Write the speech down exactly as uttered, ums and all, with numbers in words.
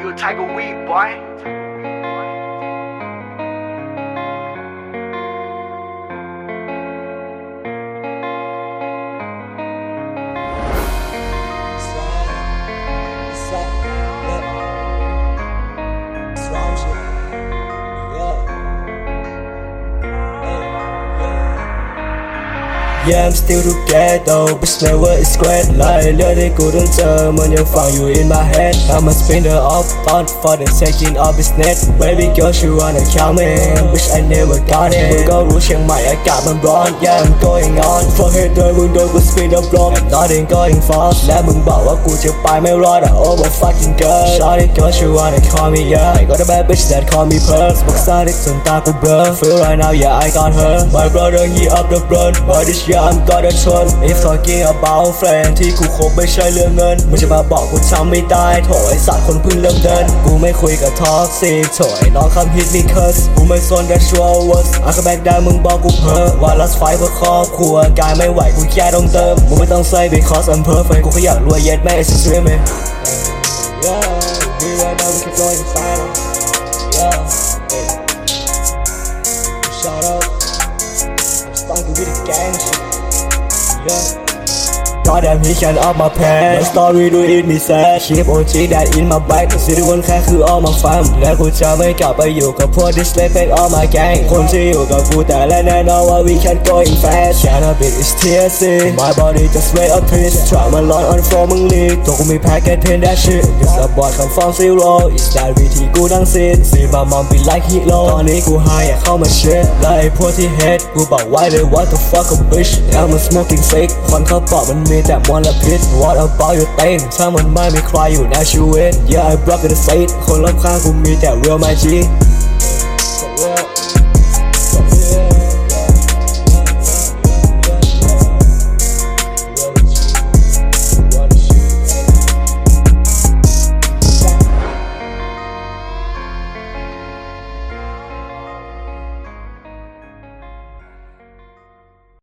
you a Tiger Weed, boy. Yeah, I'm still together, bitch never is great. หลายเรื่องที่กูต้องเจอมันยังฝังอยู่ in my head. I'm a spinner of thought for the taking of business. Baby girl she wanna kill me, bitch I never got it. มึงก็รู้เชียงใหม่อากาศมันร้อน Yeah I'm going on. For hater มึงโดนกู spin the block. Nothing going fast. และมึงบอกว่ากูจะไปไม่รอด Over fucking girl. Shawty girl she wanna call me yeah. I got a bad bitch that call me Pearl. บอกซาดิจนตากูเบลอ Feel right now yeah I got her. My brother he up the blood, but this yeah I'm gonna turn. If talking about friend ที่กูคบไม่ใช่เรื่องเงินมึงจะมาบอกกูทำไม่ได้โถไอ้สัตว์คนเพิ่งเริ่มเดินกูไม่คุยกับท็อกซิกโถไอ้น้องคำฮิตมีเคิร์สกูไม่สนกับชัวร์วัสอาคาแบกได้มึงบอกกูเพ้อว่า last fight เพื่อครอบครัวกายไม่ไหวกูแค่ต้องเติมมึงไม่ต้องใส่ because I'm perfect กูแค่อยากรวยเย็ดแม่ it's just dreaming yeah we right now we keep going inside yeah shout out I'm starting with the gang shit yeah Goddamn he can up my pants My story do it me sad Keep O G that in my bag แต่สิ่งที่คนแค่คือ all my fam และกูจะไม่กลับไปอยู่กับพวก disrespect all my gang คนที่อยู่กับกูแต่และแน่นอนว่า we can going fast Cannabis is T H C My body just wait a piece Try my line on floor มึงลีกตัวกูมี packet pin that shit Just a boy come from zero It's that วิธีกูดังซิด See my mom be like hero ตอนนี้กู high อยากเข้ามา shit และไอ้พวกที่ hate กูบอกไว้เลย what the fuck a bitch I'm a smoking sick คนเขาปอบมันมีแต่มลพิษ What about your thing ถ้ามันไม่มีใครอยู่ในชีวิต Yeah I broke the state คนรอบข้างกูมีแต่ real my G